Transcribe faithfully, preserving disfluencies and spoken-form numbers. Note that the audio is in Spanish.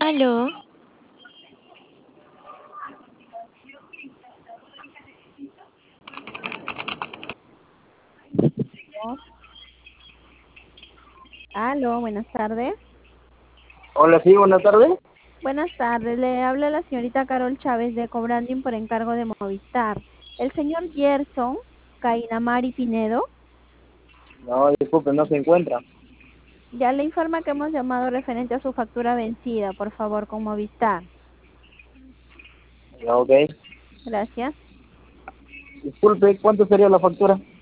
Aló, Aló, buenas tardes. Hola, sí, buenas tardes. Buenas tardes, le habla la señorita Carol Chávez de Cobranding por encargo de Movistar. El señor Gerson Cainamari Pinedo No, disculpe, no se encuentra. ya le informa que hemos llamado referente a su factura vencida, por favor, con Movistar. Ya, ok. Gracias. Disculpe, ¿cuánto sería la factura?